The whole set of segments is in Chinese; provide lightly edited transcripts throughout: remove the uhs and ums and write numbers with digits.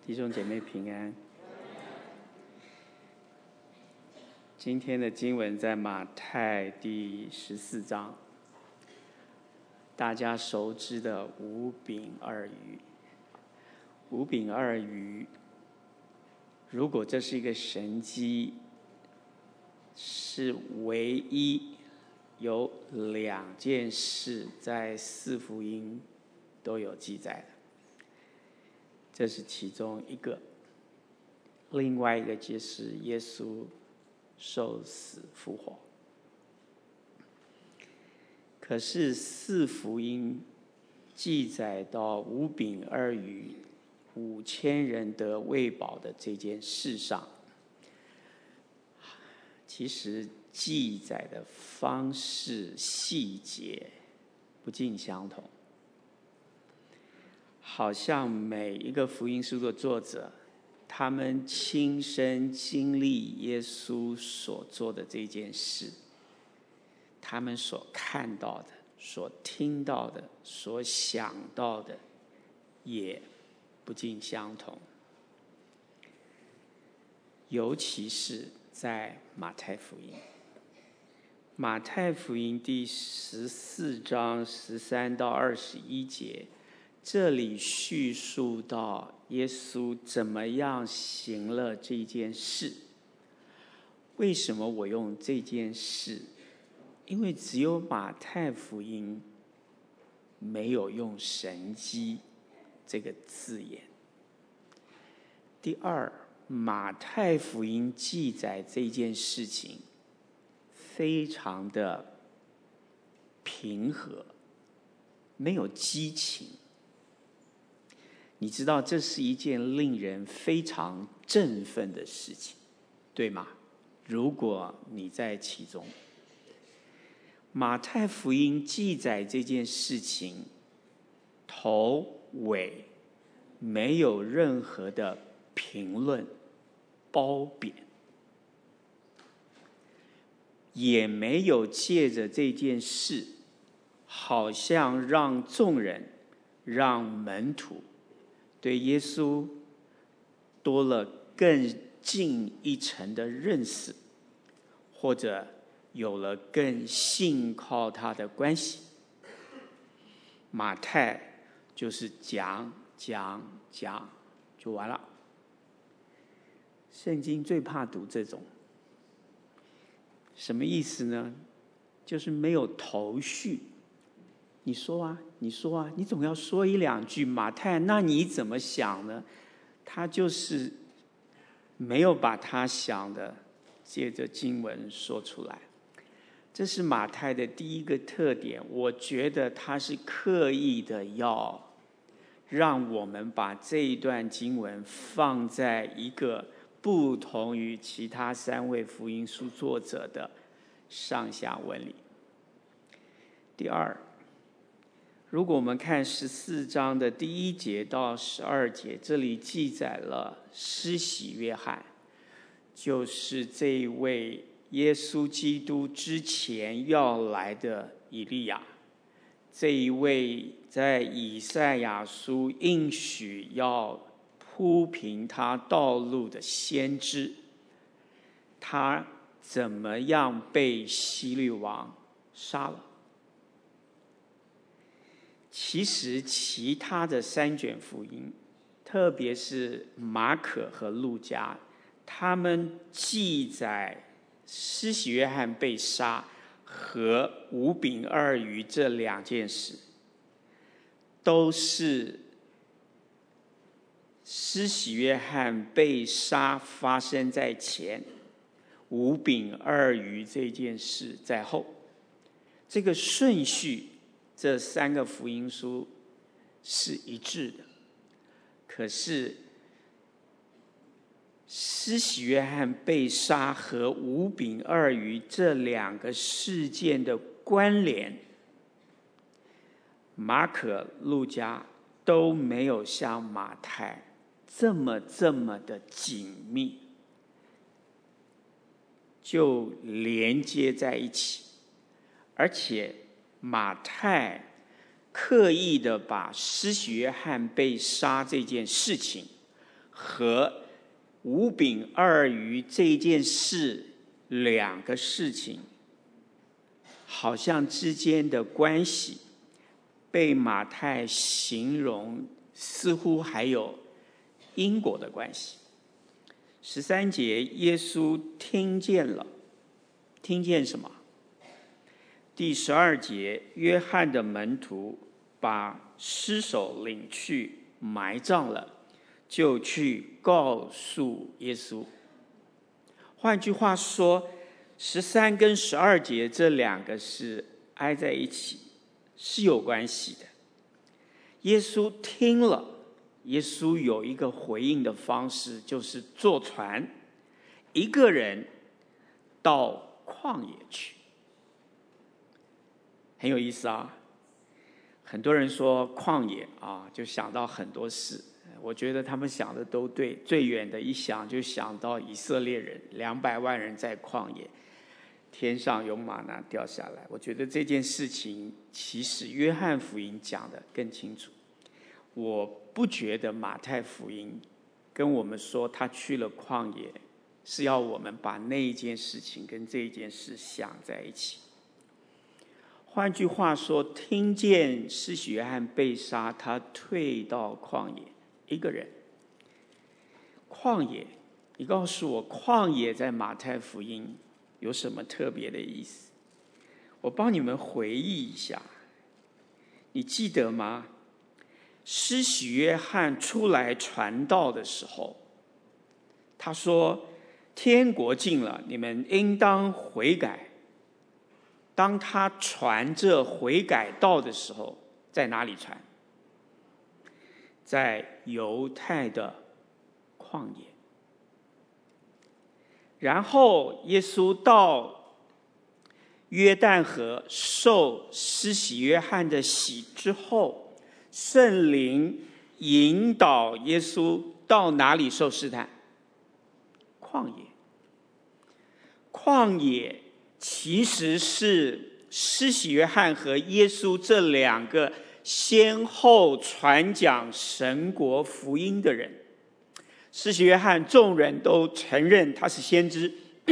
弟兄姐妹平安。今天的经文在马太第14章，大家熟知的五饼二鱼。五饼二鱼，如果这是一个神迹，是唯一有2件事在4福音都有记载的。这是其中一个，另外一个就是耶稣受死复活。可是4福音记载到五饼二鱼5000人得喂饱的这件事上，其实记载的方式细节不尽相同。好像每一个福音书的作者，他们亲身经历耶稣所做的这件事，他们所看到的、所听到的、所想到的，也不尽相同。尤其是在马太福音，马太福音第14章13到21节。这里叙述到耶稣怎么样行了这件事。为什么我用这件事？因为只有马太福音没有用神迹这个字眼。第二，马太福音记载这件事情非常的平和，没有激情。你知道这是一件令人非常振奋的事情，对吗？如果你在其中，马太福音记载这件事情，头尾没有任何的评论、褒贬，也没有借着这件事，好像让众人、让门徒对耶稣多了更进一层的认识，或者有了更信靠他的关系。马太就是讲就完了。圣经最怕读这种，什么意思呢？就是没有头绪。你说啊，你总要说1-2句。马太，那你怎么想呢？他就是没有把他想的借着经文说出来。这是马太的第一个特点，我觉得他是刻意的要让我们把这一段经文放在一个不同于其他3位福音书作者的上下文里。第二，如果我们看14章的第1节到12节，这里记载了施洗约翰，就是这一位耶稣基督之前要来的以利亚，这一位在以赛亚书应许要铺平他道路的先知，他怎么样被希律王杀了？其实其他的3卷福音，特别是马可和路加，他们记载施洗约翰被杀和五饼二鱼这2件事，都是施洗约翰被杀发生在前，五饼二鱼这件事在后。这个顺序这3个福音书是一致的。可是施洗约翰被杀和五饼二鱼这2个事件的关联，马可、路加都没有像马太这么的紧密，就连接在一起。而且马太刻意的把施洗约翰被杀这件事情和五饼二鱼这一件事，两个事情好像之间的关系被马太形容似乎还有因果的关系。13节，耶稣听见了，听见什么？第12节，约翰的门徒把尸首领去埋葬了，就去告诉耶稣。换句话说，13跟12节这两个是挨在一起，是有关系的。耶稣听了，耶稣有一个回应的方式，就是坐船，一个人到旷野去。很有意思啊！很多人说旷野啊，就想到很多事。我觉得他们想的都对，最远的一想就想到以色列人200万人在旷野，天上有玛拿掉下来。我觉得这件事情其实约翰福音讲的更清楚。我不觉得马太福音跟我们说他去了旷野，是要我们把那一件事情跟这一件事想在一起。换句话说，听见施洗约翰被杀，他退到旷野，一个人。旷野，你告诉我，旷野在马太福音有什么特别的意思？我帮你们回忆一下，你记得吗？施洗约翰出来传道的时候，他说：“天国近了，你们应当悔改。”当他传这悔改道的时候，在哪里传？在犹太的旷野。然后耶稣到约旦河受施洗约翰的洗之后，圣灵引导耶稣到哪里受试探？旷野。旷野其实是施洗约翰和耶稣这两个先后传讲神国福音的人。施洗约翰众人都承认他是先知，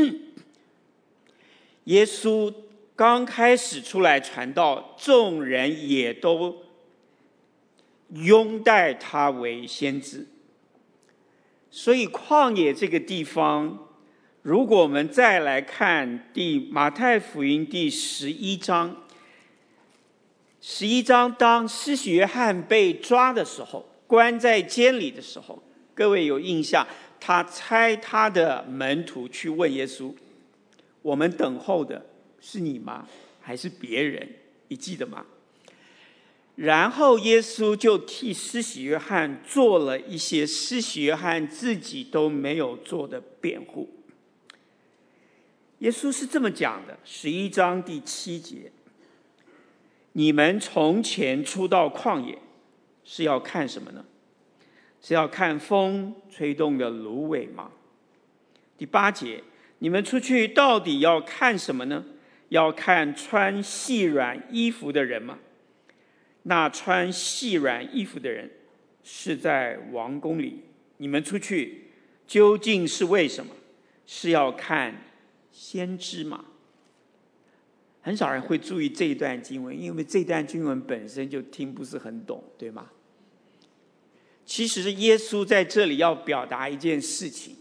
耶稣刚开始出来传道，众人也都拥戴他为先知。所以旷野这个地方，如果我们再来看马太福音第11章，11章当施洗约翰被抓的时候，关在监里的时候，各位有印象，他差他的门徒去问耶稣：“我们等候的是你吗？还是别人？”你记得吗？然后耶稣就替施洗约翰做了一些施洗约翰自己都没有做的辩护。耶稣是这么讲的，11章第7节：“你们从前出到旷野，是要看什么呢？是要看风吹动的芦苇吗？”第8节：“你们出去到底要看什么呢？要看穿细软衣服的人吗？那穿细软衣服的人是在王宫里。你们出去究竟是为什么？是要看先知吗？”很少人会注意这一段经文，因为这段经文本身就听不是很懂，对吗？其实耶稣在这里要表达一件事情：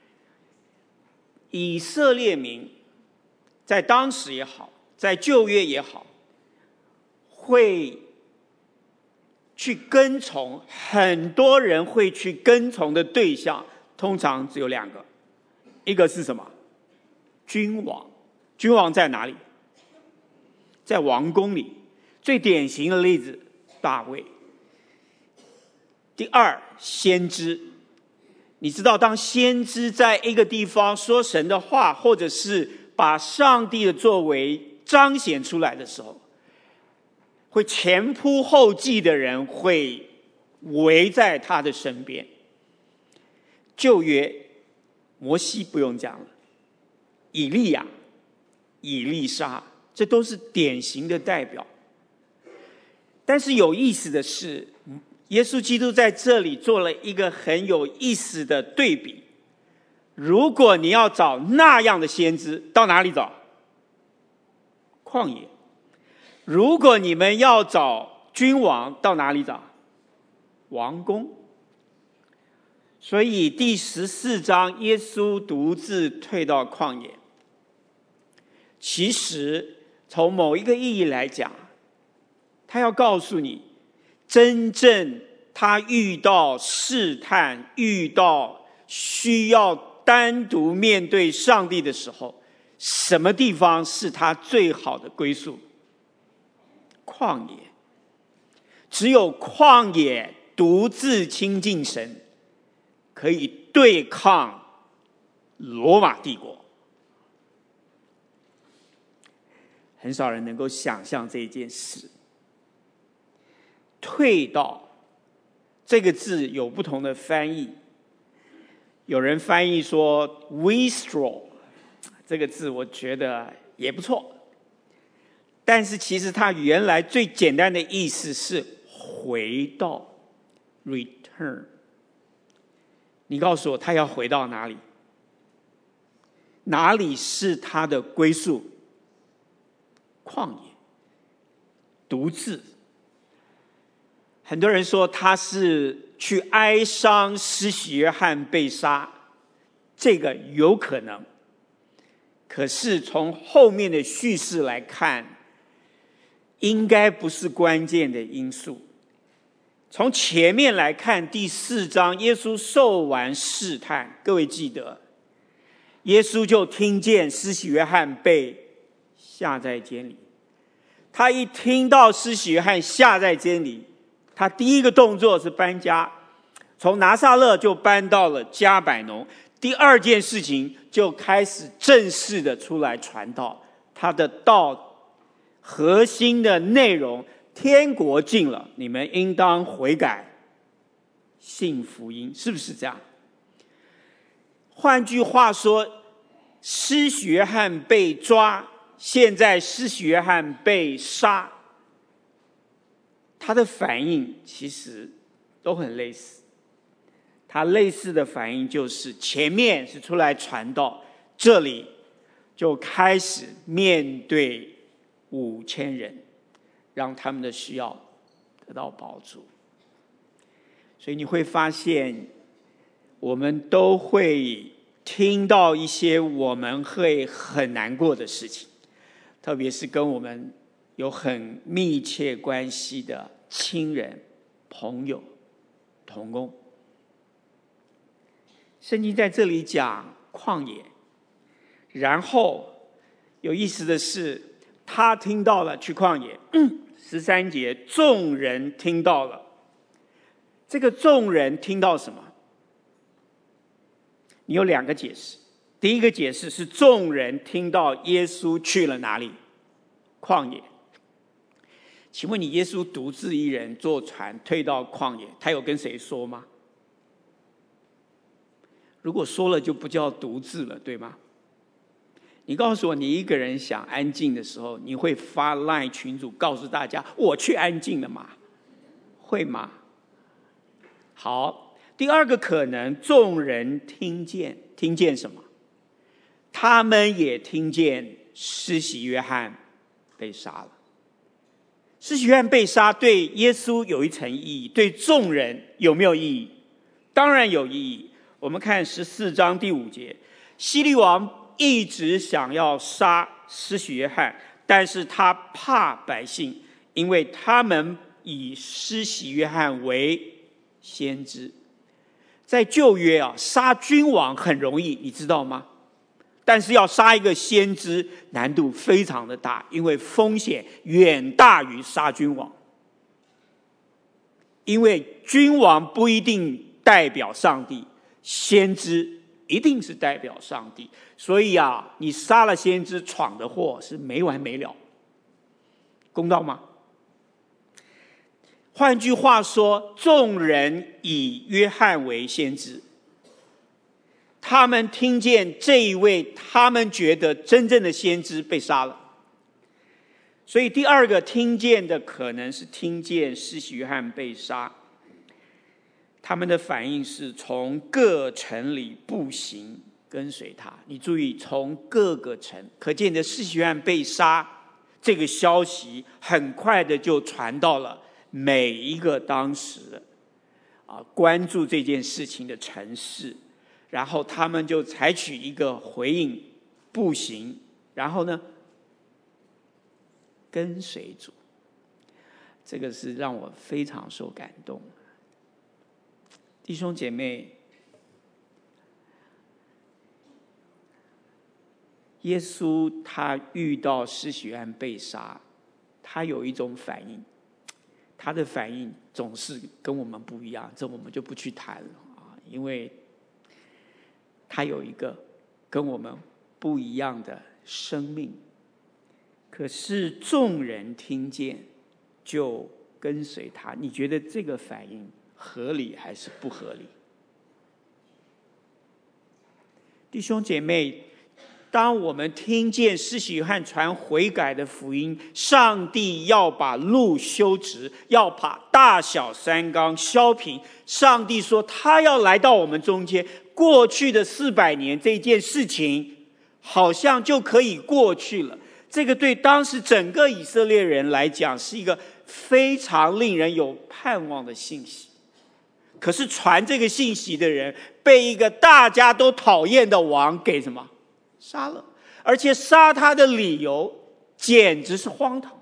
以色列民在当时也好，在旧约也好，会去跟从，很多人会去跟从的对象通常只有2个，一个是什么？君王。君王在哪里？在王宫里。最典型的例子，大卫。第2，先知。你知道，当先知在一个地方说神的话，或者是把上帝的作为彰显出来的时候，会前仆后继的人会围在他的身边。旧约，摩西不用讲了，以利亚、以利沙，这都是典型的代表。但是有意思的是， 耶稣基督在这里做了一个很有意思的对比。如果你要找那样的先知，到哪里找？旷野。如果你们要找君王，到哪里找？王宫。所以第14章，耶稣独自退到旷野。其实从某一个意义来讲，他要告诉你，真正他遇到试探，遇到需要单独面对上帝的时候，什么地方是他最好的归宿？旷野。只有旷野独自亲近神，可以对抗罗马帝国。很少人能够想象这一件事。退到这个字有不同的翻译，有人翻译说 withdraw， 这个字我觉得也不错，但是其实它原来最简单的意思是回到 return。 你告诉我他要回到哪里？哪里是他的归宿？旷野，独自。很多人说他是去哀伤施洗约翰被杀，这个有可能，可是从后面的叙事来看，应该不是关键的因素。从前面来看，第4章耶稣受完试探，各位记得耶稣就听见施洗约翰被下在监里。他一听到施洗约翰下在监里，他第一个动作是搬家，从拿撒勒就搬到了加百农。第二件事情就开始正式的出来传道。他的道核心的内容，天国近了，你们应当悔改，信福音，是不是这样？换句话说，施洗约翰被抓，现在施洗约翰被杀，他的反应其实都很类似。他类似的反应就是前面是出来传道，这里就开始面对5000人，让他们的需要得到饱足。所以你会发现，我们都会听到一些我们会很难过的事情，特别是跟我们有很密切关系的亲人、朋友、同工。圣经在这里讲旷野，然后有意思的是，他听到了去旷野。13节，众人听到了。这个众人听到什么？你有2个解释。第一个解释是众人听到耶稣去了哪里？旷野。请问你，耶稣独自一人坐船退到旷野，他有跟谁说吗？如果说了就不叫独自了，对吗？你告诉我，你一个人想安静的时候，你会发 LINE 群组告诉大家我去安静了吗？会吗？好，第二个可能，众人听见什么？他们也听见施洗约翰被杀了。施洗约翰被杀对耶稣有一层意义，对众人有没有意义？当然有意义。我们看14章第5节，希律王一直想要杀施洗约翰，但是他怕百姓，因为他们以施洗约翰为先知。在旧约杀君王很容易，你知道吗？但是要杀一个先知难度非常的大，因为风险远大于杀君王。因为君王不一定代表上帝，先知一定是代表上帝，所以你杀了先知，闯的祸是没完没了。公道吗？换句话说，众人以约翰为先知，他们听见这一位他们觉得真正的先知被杀了。所以第二个听见的可能是听见施洗约翰被杀。 他们的反应是从各城里步行跟随他。你注意，从各个城，可见的施洗约翰被杀这个消息很快的就传到了每一个当时关注这件事情的城市，然后他们就采取一个回应，步行，然后呢跟随主。这个是让我非常受感动。弟兄姐妹，耶稣他遇到施洗约翰被杀，他有一种反应，他的反应总是跟我们不一样，这我们就不去谈了因为他有一个跟我们不一样的生命。可是众人听见就跟随他，你觉得这个反应合理还是不合理？弟兄姐妹，当我们听见施洗约翰传悔改的福音，上帝要把路修直，要把大小山冈削平，上帝说他要来到我们中间，过去的400年这件事情好像就可以过去了。这个对当时整个以色列人来讲是一个非常令人有盼望的信息。可是传这个信息的人被一个大家都讨厌的王给什么？杀了。而且杀他的理由简直是荒唐。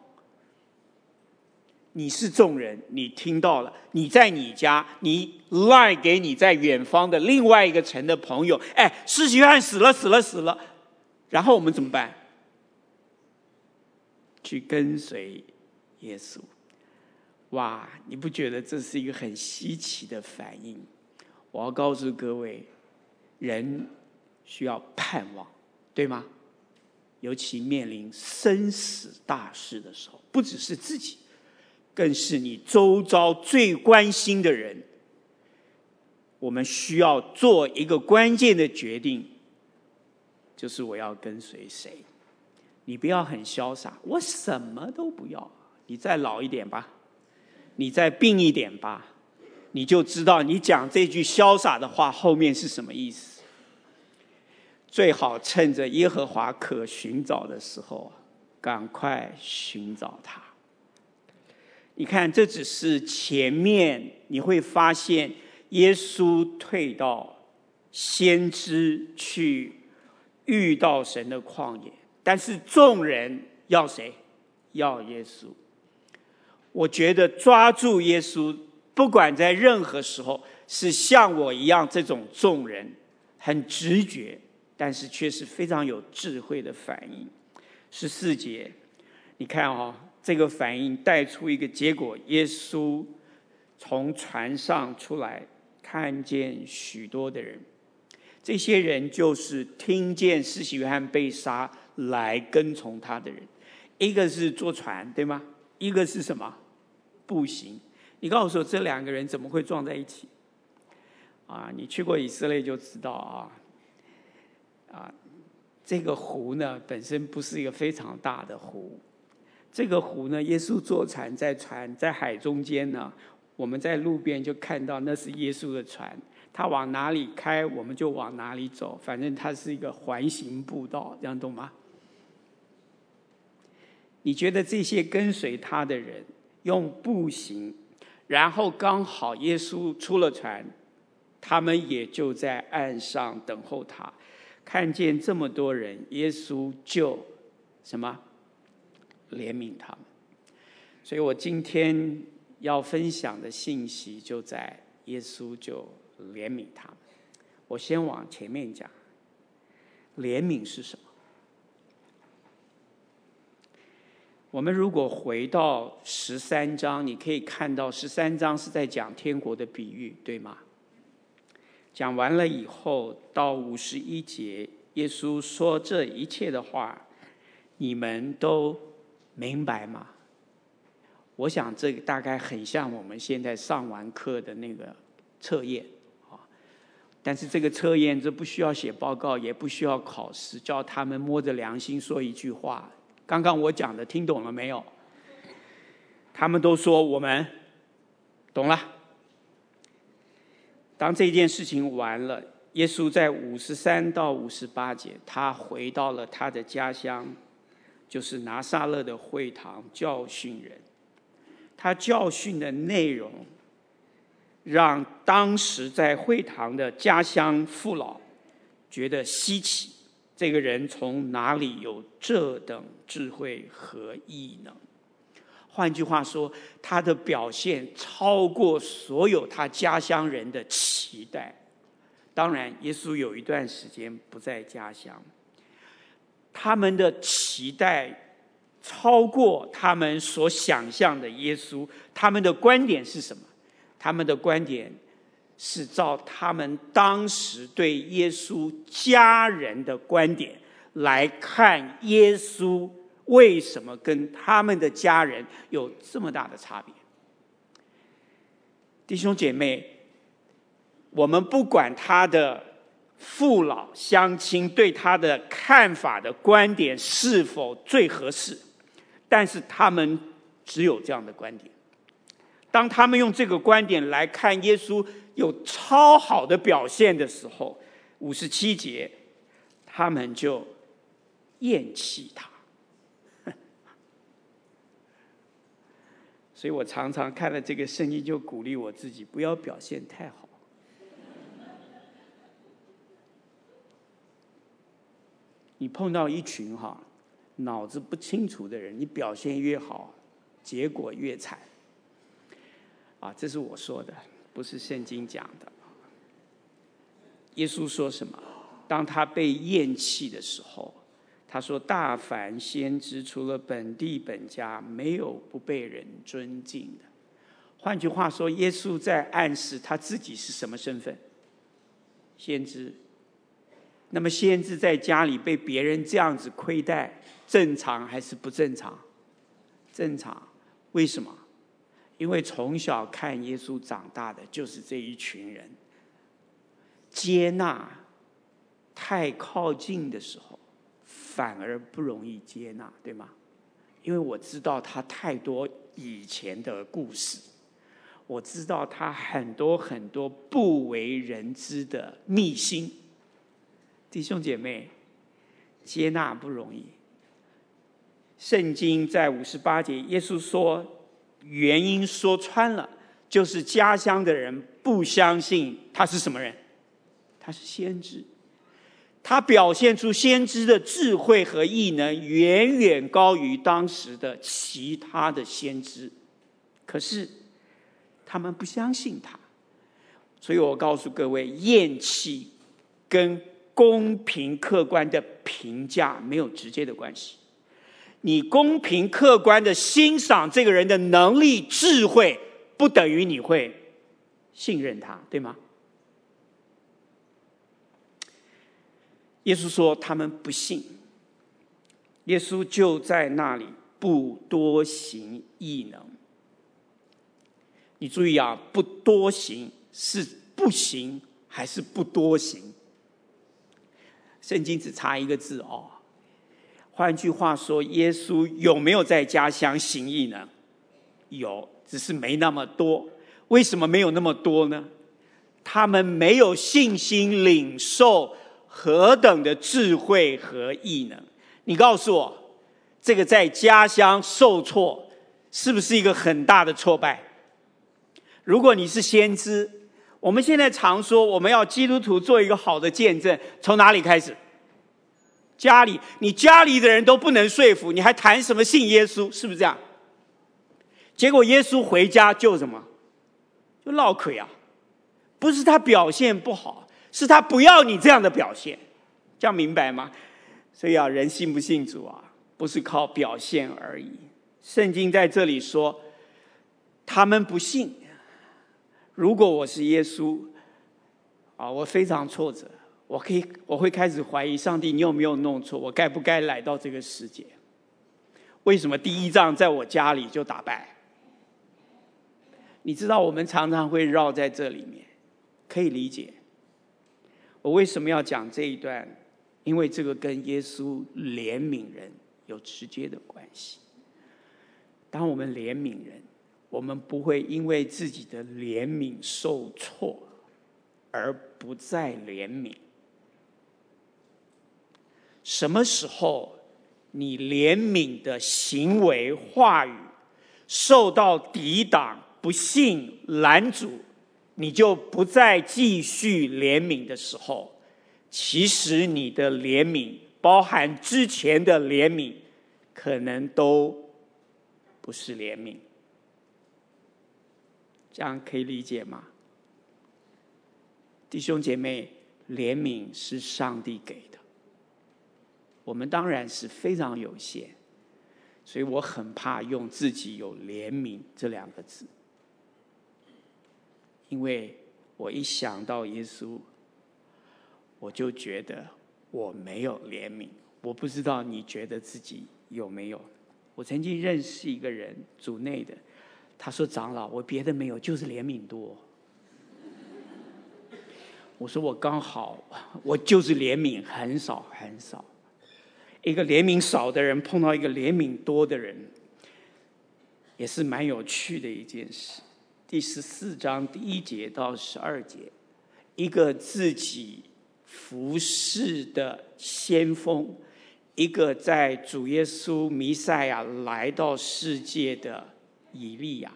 你是众人，你听到了，你在你家，你赖给你在远方的另外一个城的朋友，施洗约翰死了，然后我们怎么办？去跟随耶稣。哇，你不觉得这是一个很稀奇的反应？我要告诉各位，人需要盼望，对吗？尤其面临生死大事的时候，不只是自己，更是你周遭最关心的人。我们需要做一个关键的决定，就是我要跟随谁。你不要很潇洒，我什么都不要，你再老一点吧，你再病一点吧，你就知道你讲这句潇洒的话后面是什么意思。最好趁着耶和华可寻找的时候，赶快寻找他。你看，这只是前面你会发现耶稣退到先知去遇到神的旷野，但是众人要谁？要耶稣。我觉得抓住耶稣，不管在任何时候，是像我一样这种众人，很直觉，但是却是非常有智慧的反应。14节，你看这个反应带出一个结果：耶稣从船上出来，看见许多的人，这些人就是听见施洗约翰被杀来跟从他的人。一个是坐船，对吗？一个是什么？步行。你告诉我，这两个人怎么会撞在一起？你去过以色列就知道这个湖呢本身不是一个非常大的湖。这个湖呢，耶稣坐船在海中间呢，我们在路边就看到那是耶稣的船，他往哪里开我们就往哪里走，反正它是一个环形步道，这样懂吗？你觉得这些跟随他的人用步行，然后刚好耶稣出了船，他们也就在岸上等候他。看见这么多人，耶稣就什么？怜悯他们。所以我今天要分享的信息就在耶稣就怜悯他们。我先往前面讲，怜悯是什么？我们如果回到13章，你可以看到13章是在讲天国的比喻，对吗？讲完了以后，到51节，耶稣说这一切的话，你们都明白吗？我想这个大概很像我们现在上完课的那个测验，但是这个测验这不需要写报告，也不需要考试，叫他们摸着良心说一句话。刚刚我讲的听懂了没有？他们都说我们懂了。 当这件事情完了，耶稣在53到58节，他回到了他的家乡，就是拿撒勒的会堂教训人。他教训的内容让当时在会堂的家乡父老觉得稀奇，这个人从哪里有这等智慧和异能？换句话说，他的表现超过所有他家乡人的期待。当然，耶稣有一段时间不在家乡，他们的期待超过他们所想象的耶稣。他们的观点是什么？他们的观点是照他们当时对耶稣家人的观点来看耶稣为什么跟他们的家人有这么大的差别。弟兄姐妹，我们不管他的父老乡亲对他的看法的观点是否最合适，但是他们只有这样的观点。当他们用这个观点来看耶稣有超好的表现的时候，57节他们就厌弃他。所以我常常看了这个圣经就鼓励我自己，不要表现太好。你碰到一群脑子不清楚的人，你表现越好，结果越惨。这是我说的，不是圣经讲的。耶稣说什么？当他被厌弃的时候，他说：“大凡先知，除了本地本家，没有不被人尊敬的。”换句话说，耶稣在暗示他自己是什么身份？先知。那么先知在家里被别人这样子亏待，正常还是不正常？正常。为什么？因为从小看耶稣长大的就是这一群人。接纳太靠近的时候，反而不容易接纳，对吗？因为我知道他太多以前的故事，我知道他很多很多不为人知的秘辛。弟兄姐妹，接纳不容易。圣经在58节，耶稣说，原因说穿了，就是家乡的人不相信他是什么人，他是先知。他表现出先知的智慧和异能，远远高于当时的其他的先知。可是他们不相信他，所以我告诉各位，厌弃跟公平客观的评价没有直接的关系。你公平客观的欣赏这个人的能力智慧，不等于你会信任他，对吗？耶稣说他们不信，耶稣就在那里不多行异能。你注意不多行是不行还是不多行？圣经只差一个字换句话说，耶稣有没有在家乡行异能？有，只是没那么多。为什么没有那么多呢？他们没有信心领受何等的智慧和异能。你告诉我，这个在家乡受挫是不是一个很大的挫败？如果你是先知，我们现在常说我们要基督徒做一个好的见证，从哪里开始？家里，你家里的人都不能说服，你还谈什么信耶稣？是不是这样？结果耶稣回家就什么？就落亏不是他表现不好，是他不要你这样的表现。这样明白吗？所以人信不信主不是靠表现而已。圣经在这里说，他们不信。如果我是耶稣我非常挫折，我会开始怀疑上帝，你有没有弄错？我该不该来到这个世界？为什么第一仗在我家里就打败？你知道我们常常会绕在这里面，可以理解。我为什么要讲这一段？因为这个跟耶稣怜悯人有直接的关系。当我们怜悯人，我们不会因为自己的怜悯受挫， 而不再怜悯。什么时候你怜悯的行为话语受到抵挡、不信、拦阻，你就不再继续怜悯的时候，其实你的怜悯包含之前的怜悯，可能都不是怜悯。这样可以理解吗？弟兄姐妹，怜悯是上帝给的，我们当然是非常有限，所以我很怕用自己有怜悯这2个字，因为我一想到耶稣，我就觉得我没有怜悯。我不知道你觉得自己有没有？我曾经认识一个人，组内的，他说：“长老，我别的没有，就是怜悯多。”我说：“我刚好，我就是怜悯很少很少。一个怜悯少的人碰到一个怜悯多的人，也是蛮有趣的一件事。”第14章第1节到12节，一个自己服侍的先锋，一个在主耶稣弥赛亚来到世界的以利亚，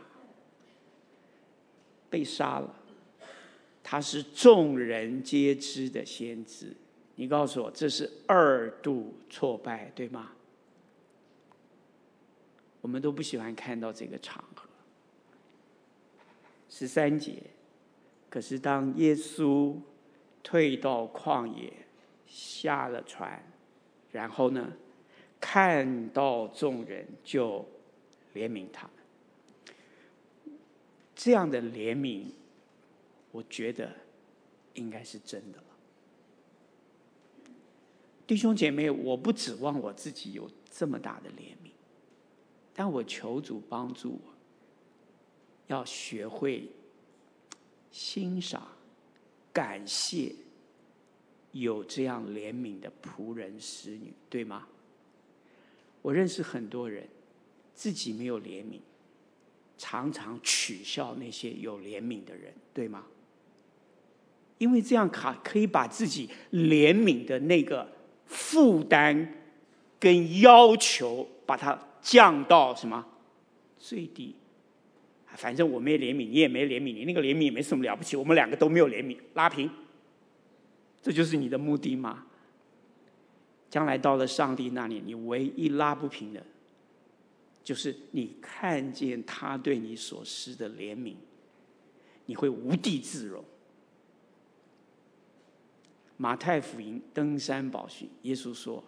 被杀了。他是众人皆知的先知。你告诉我，这是2度挫败，对吗？我们都不喜欢看到这个场合。13节，可是当耶稣退到旷野，下了船，然后呢，看到众人就怜悯他们。这样的怜悯，我觉得应该是真的了。弟兄姐妹，我不指望我自己有这么大的怜悯，但我求主帮助我，要学会欣赏、感谢有这样怜悯的仆人使女，对吗？我认识很多人自己没有怜悯，常常取笑那些有怜悯的人，对吗？因为这样可以把自己怜悯的那个负担跟要求把它降到什么最低。反正我没怜悯，你也没怜悯，你那个怜悯也没什么了不起，我们2个都没有怜悯，拉平。这就是你的目的吗？将来到了上帝那里，你唯一拉不平的就是你看见他对你所施的怜悯，你会无地自容。马太福音登山宝训，耶稣说，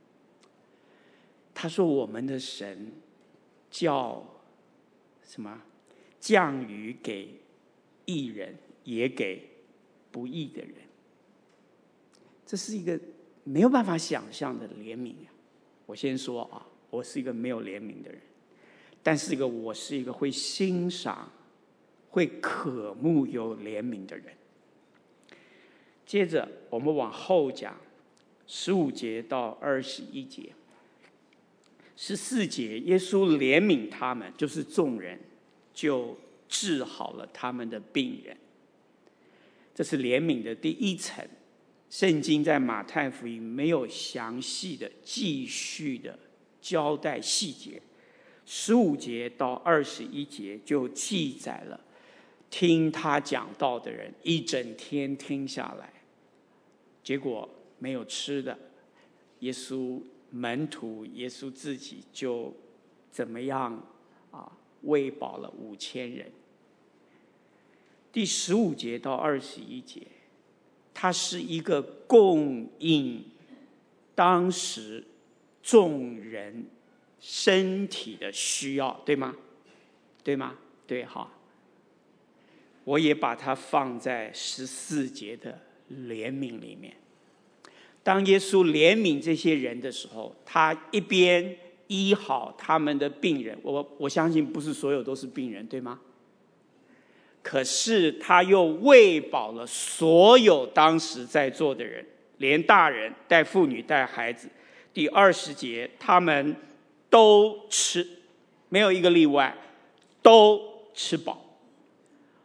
他说我们的神叫什么？降雨给义人，也给不义的人。这是一个没有办法想象的怜悯。我先说啊，我是一个没有怜悯的人，但是我是一个会欣赏、会渴慕有怜悯的人。接着我们往后讲，15节到21节。14节，耶稣怜悯他们，就是众人，就治好了他们的病人。这是怜悯的第一层。圣经在马太福音没有详细的继续的交代细节。15节到21节就记载了听他讲道的人一整天听下来，结果没有吃的，耶稣门徒耶稣自己就怎么样喂饱了5000人。第15节到21节，它是一个供应当时众人身体的需要，对吗？对吗？对，好。我也把它放在14节的怜悯里面。当耶稣怜悯这些人的时候，他一边医好他们的病人，我相信不是所有都是病人，对吗？可是他又喂饱了所有当时在座的人，连大人带妇女带孩子。第20节，他们都吃，没有一个例外，都吃饱。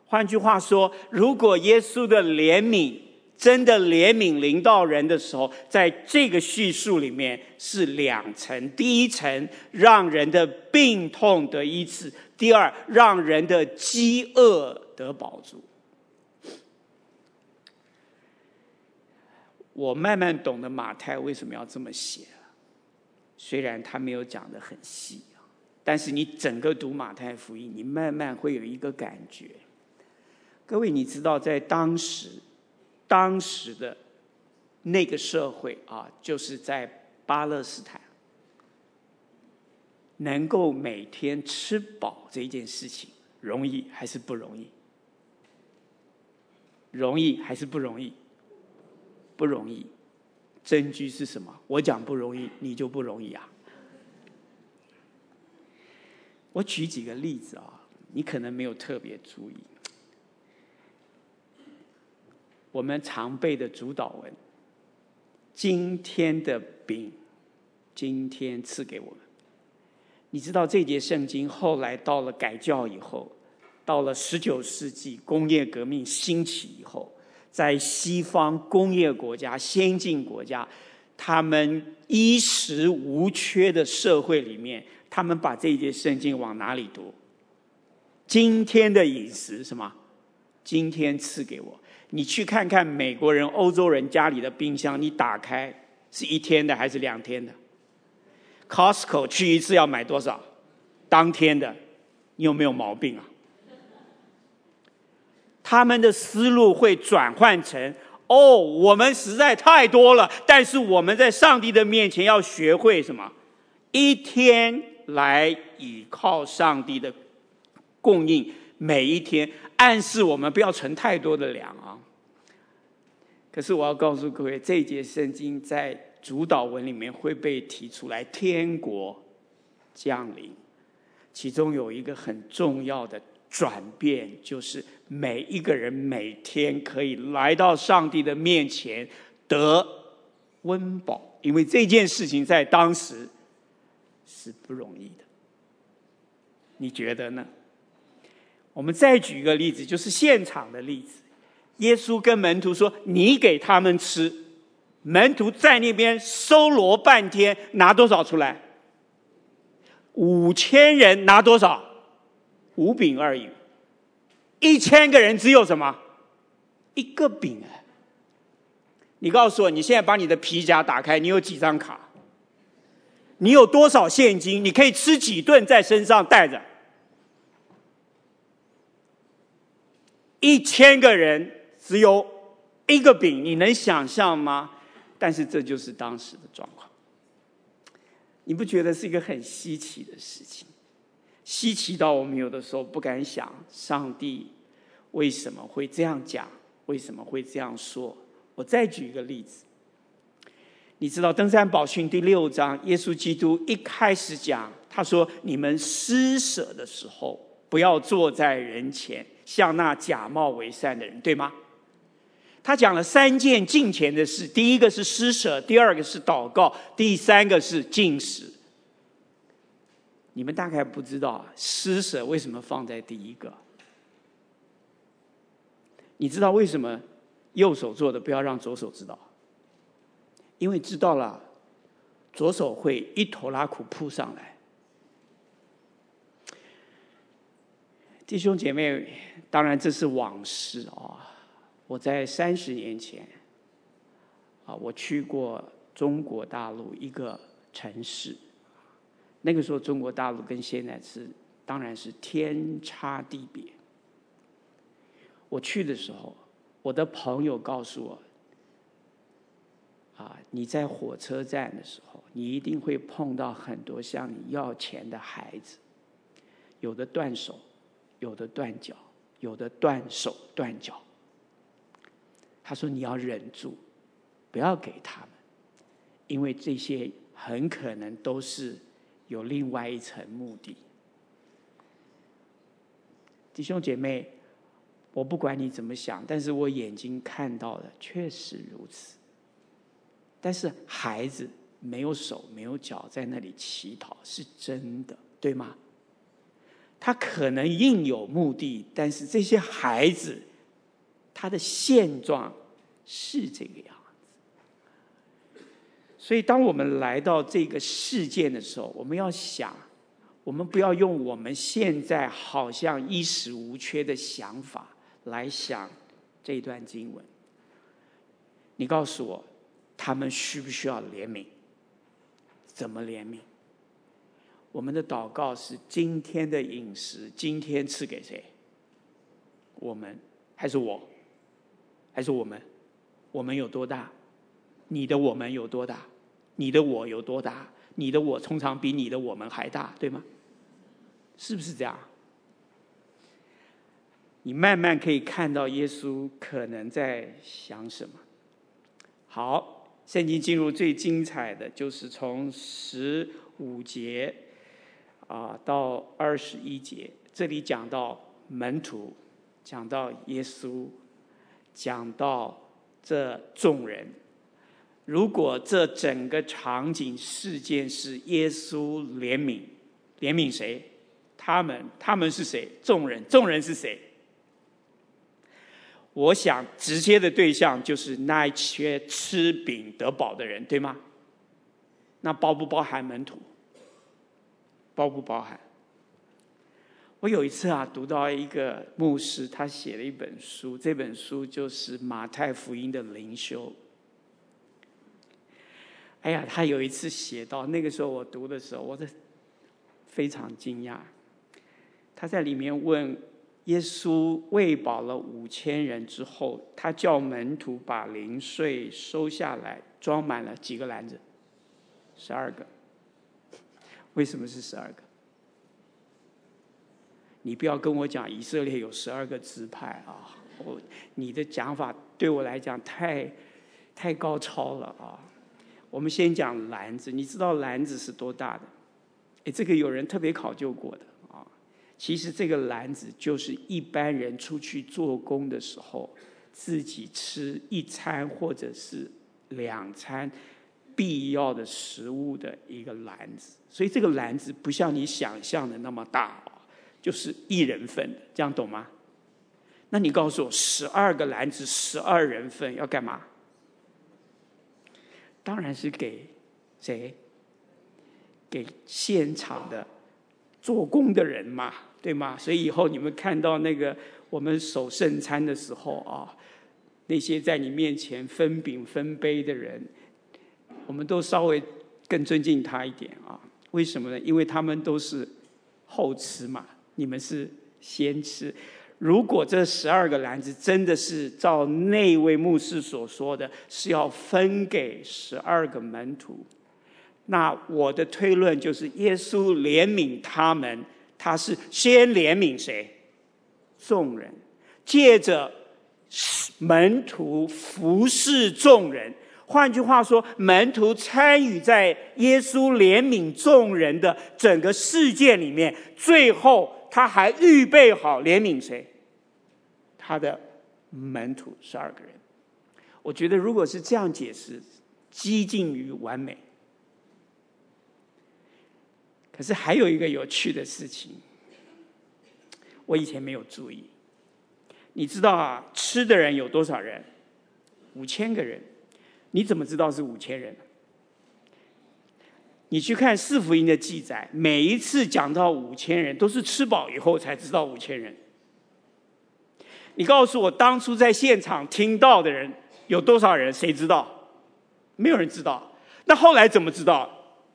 换句话说，如果耶稣的怜悯真的怜悯临到人的时候，在这个叙述里面是2层。第一层，让人的病痛得医治；第二，让人的饥饿得饱足。我慢慢懂得马太为什么要这么写了，虽然他没有讲得很细，但是你整个读马太福音，你慢慢会有一个感觉。各位，你知道在当时的那个社会啊，就是在巴勒斯坦，能够每天吃饱这一件事情，容易还是不容易？容易还是不容易？不容易。证据是什么？我讲不容易，你就不容易啊？我举几个例子啊，你可能没有特别注意。我们常背的主祷文，今天的饼，今天赐给我们。你知道这节圣经后来到了改教以后，到了19世纪工业革命兴起以后，在西方工业国家、先进国家，他们衣食无缺的社会里面，他们把这一节圣经往哪里读？今天的饮食什么？今天赐给我。你去看看美国人、欧洲人家里的冰箱，你打开是1天的还是2天的？ Costco 去一次要买多少？当天的。你有没有毛病啊？他们的思路会转换成，我们实在太多了，但是我们在上帝的面前要学会什么？1天来倚靠上帝的供应，每一天，暗示我们不要存太多的粮啊。可是我要告诉各位，这一节圣经在主祷文里面会被提出来，天国降临，其中有一个很重要的转变，就是每一个人每天可以来到上帝的面前得温饱，因为这件事情在当时是不容易的。你觉得呢？我们再举一个例子，就是现场的例子。耶稣跟门徒说：“你给他们吃。”门徒在那边搜罗半天，拿多少出来？5000人拿多少？5饼2鱼。1000个人只有什么？1个饼。你告诉我，你现在把你的皮夹打开，你有几张卡？你有多少现金？你可以吃几顿在身上带着？1000个人只有1个饼，你能想象吗？但是这就是当时的状况。你不觉得是一个很稀奇的事情？稀奇到我们有的时候不敢想，上帝为什么会这样讲？为什么会这样说？我再举一个例子。你知道登山宝训第6章，耶稣基督一开始讲，他说：“你们施舍的时候，不要坐在人前，像那假冒为善的人，对吗？”他讲了3件敬虔的事，第一个是施舍，第二个是祷告，第3个是禁食。你们大概不知道施舍为什么放在第一个？你知道为什么右手做的不要让左手知道？因为知道了，左手会一头拉苦扑上来。弟兄姐妹，当然这是往事啊。我在30年前我去过中国大陆一个城市，那个时候中国大陆跟现在当然是天差地别。我去的时候，我的朋友告诉我你在火车站的时候，你一定会碰到很多向你要钱的孩子，有的断手，有的断脚，有的断手断脚。他说你要忍住，不要给他们，因为这些很可能都是有另外一层目的。弟兄姐妹，我不管你怎么想，但是我眼睛看到的确实如此。但是孩子没有手没有脚在那里乞讨是真的，对吗？ 他可能另有目的，但是这些孩子他的现状是这个样子。所以当我们来到这个事件的时候，我们要想，我们不要用我们现在好像衣食无缺的想法来想这段经文。你告诉我，他们需不需要怜悯？怎么怜悯？我们的祷告是：今天的饮食，今天赐给谁？我们还是我？还是我们？我们有多大？你的我们有多大？你的我有多大？你的我通常比你的我们还大，对吗？是不是这样？你慢慢可以看到耶稣可能在想什么。好，圣经进入最精彩的就是从15节到21节，这里讲到门徒，讲到耶稣，讲到这众人。如果这整个场景事件是耶稣怜悯，怜悯谁？他们是谁？众人，众人是谁？我想直接的对象就是那些吃饼得饱的人，对吗？那包不包含门徒？包不包含？我有一次读到一个牧师，他写了一本书，这本书就是马太福音的灵修。哎呀，他有一次写到，那个时候我读的时候，我非常惊讶。他在里面问耶稣喂饱了5000人之后，他叫门徒把零碎收下来，装满了几个篮子？12个。为什么是12个？你不要跟我讲以色列有12个支派啊！你的讲法对我来讲太高超了啊！我们先讲篮子，你知道篮子是多大的？这个有人特别考究过的啊。其实这个篮子就是一般人出去做工的时候，自己吃1餐或者是2餐必要的食物的一个篮子。所以这个篮子不像你想象的那么大，就是1人份的，这样懂吗？那你告诉我，12个篮子12人份要干嘛？当然是给谁？给现场的做工的人嘛，对吗？所以以后你们看到那个我们守圣餐的时候那些在你面前分饼分杯的人，我们都稍微更尊敬他一点为什么呢？因为他们都是后吃嘛，你们是先吃。如果这12个篮子真的是照那位牧师所说的，是要分给12个门徒，那我的推论就是耶稣怜悯他们，他是先怜悯谁？众人，借着门徒服侍众人。换句话说，门徒参与在耶稣怜悯众人的整个事件里面，最后他还预备好怜悯谁？他的门徒12个人。我觉得如果是这样解释，几近于完美。可是还有一个有趣的事情，我以前没有注意。你知道吃的人有多少人？5000个人。你怎么知道是5000人？你去看4福音的记载，每一次讲到5000人，都是吃饱以后才知道5000人。你告诉我，当初在现场听到的人有多少人？谁知道？没有人知道。那后来怎么知道？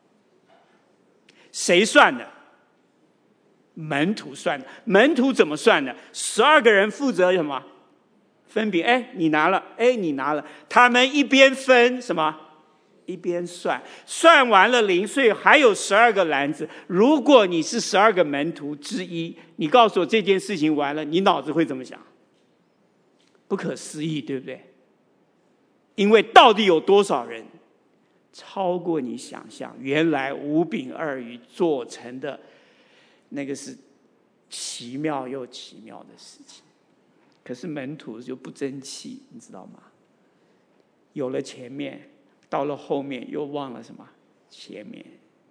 谁算的？门徒算的。门徒怎么算的？12个人负责什么？分别，你拿了，你拿了。他们一边分什么？一边算，算完了零碎，还有12个篮子。如果你是12个门徒之一，你告诉我这件事情完了，你脑子会怎么想？不可思议，对不对？因为到底有多少人超过你想象？原来5饼2鱼做成的那个是奇妙又奇妙的事情。可是门徒就不争气，你知道吗？有了前面，到了后面又忘了什么？前面。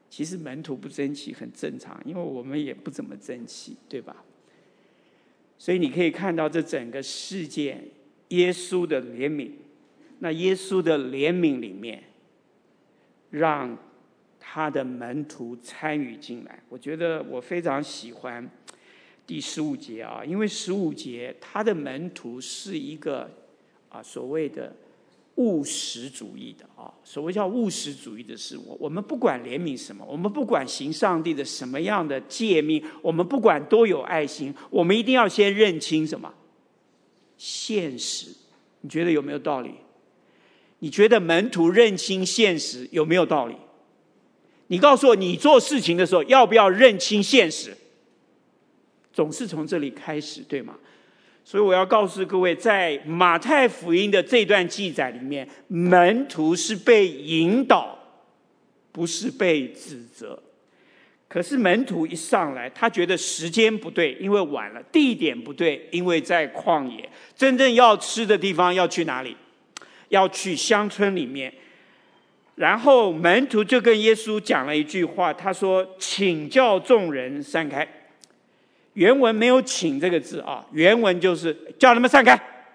其实门徒不争气很正常，因为我们也不怎么争气，对吧？所以你可以看到这整个事件，耶稣的怜悯。那耶稣的怜悯里面，让他的门徒参与进来。我觉得我非常喜欢第15节啊，因为15节他的门徒是一个所谓的务实主义的啊。所谓叫务实主义的是，我们不管怜悯什么，我们不管行上帝的什么样的诫命，我们不管多有爱心，我们一定要先认清什么现实。你觉得有没有道理？你觉得门徒认清现实有没有道理？你告诉我，你做事情的时候要不要认清现实？总是从这里开始，对吗？所以我要告诉各位，在马太福音的这段记载里面，门徒是被引导，不是被指责。可是门徒一上来，他觉得时间不对，因为晚了；地点不对，因为在旷野。真正要吃的地方要去哪里？要去乡村里面。然后门徒就跟耶稣讲了一句话，他说：“请叫众人散开。”原文没有“请”这个字啊，原文就是叫他们散开。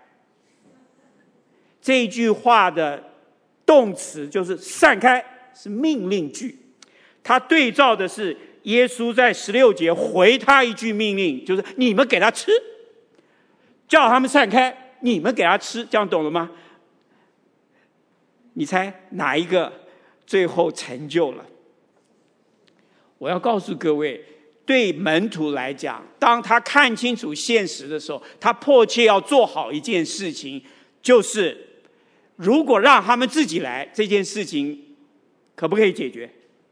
这句话的动词就是散开，是命令句。他对照的是耶稣在16节回他一句命令，就是你们给他吃，叫他们散开，你们给他吃，这样懂了吗？你猜哪一个最后成就了？我要告诉各位，对门徒来讲，当他看清楚现实的时候，他迫切要做好一件事情，就是如果让他们自己来，这件事情可不可以解决？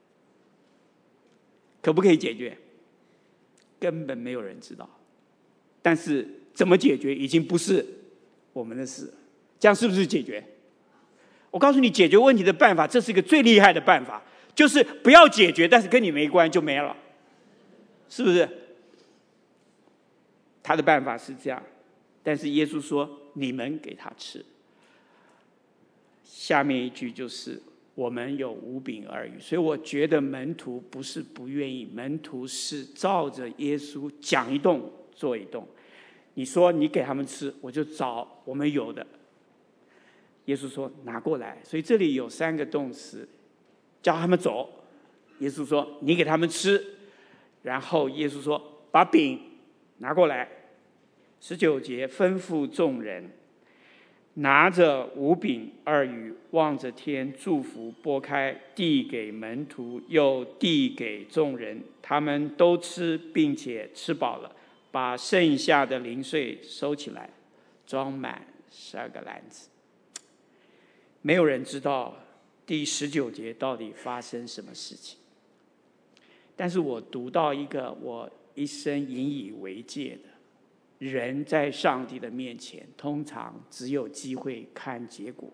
可不可以解决？根本没有人知道。但是怎么解决已经不是我们的事，这样是不是解决？我告诉你，解决问题的办法，这是一个最厉害的办法，就是不要解决，但是跟你没关就没了，是不是？他的办法是这样，但是耶稣说你们给他吃。下面一句就是我们有5饼2鱼，所以我觉得门徒不是不愿意，门徒是照着耶稣讲一动做一动。你说你给他们吃，我就找我们有的。耶稣说拿过来，所以这里有3个动词，叫他们走。耶稣说你给他们吃，然后耶稣说把饼拿过来。19节吩咐众人，拿着5饼2鱼，望着天祝福，拨开递给门徒，又递给众人，他们都吃，并且吃饱了，把剩下的零碎收起来，装满12个篮子。没有人知道第19节到底发生什么事情，但是我读到一个我一生引以为戒的，人在上帝的面前通常只有机会看结果，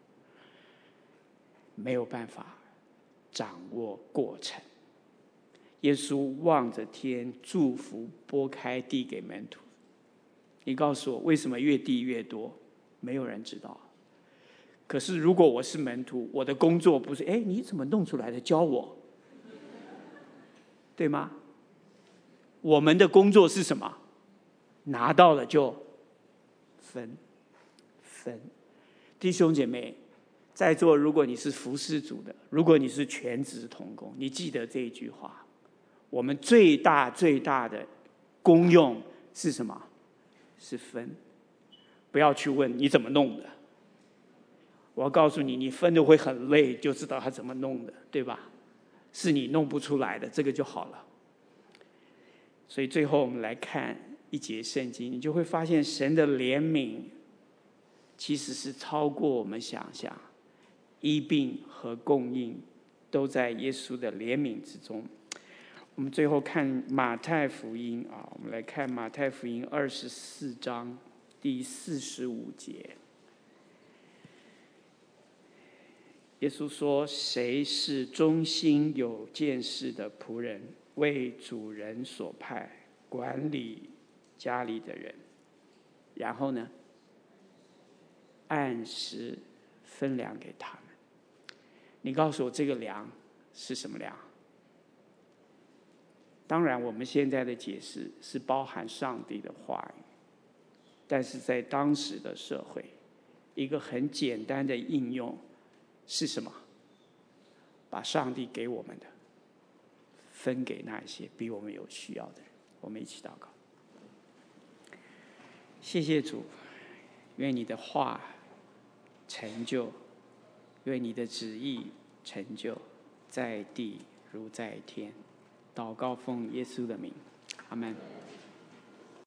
没有办法掌握过程。耶稣望着天祝福，拨开递给门徒。你告诉我为什么越递越多？没有人知道。可是如果我是门徒，我的工作不是你怎么弄出来的，教我，对吗？我们的工作是什么？拿到了就分。弟兄姐妹，在座如果你是服事主的，如果你是全职同工，你记得这一句话，我们最大的功用是什么？是分。不要去问你怎么弄的，我要告诉你，你分的会很累，就知道他怎么弄的，对吧？是你弄不出来的，这个就好了。所以最后我们来看一节圣经，你就会发现神的怜悯其实是超过我们想象，医病和供应都在耶稣的怜悯之中。我们最后看马太福音我们来看马太福音24章第45节。耶稣说：“谁是忠心有见识的仆人，为主人所派，管理家里的人，然后呢，按时分粮给他们。”你告诉我，这个粮是什么粮？ 当然，我们现在的解释是包含上帝的话语，但是在当时的社会，一个很简单的应用是什么？把上帝给我们的分给那些比我们有需要的人。我们一起祷告。谢谢主，愿你的话成就，愿你的旨意成就，在地如在天。祷告奉耶稣的名，阿们。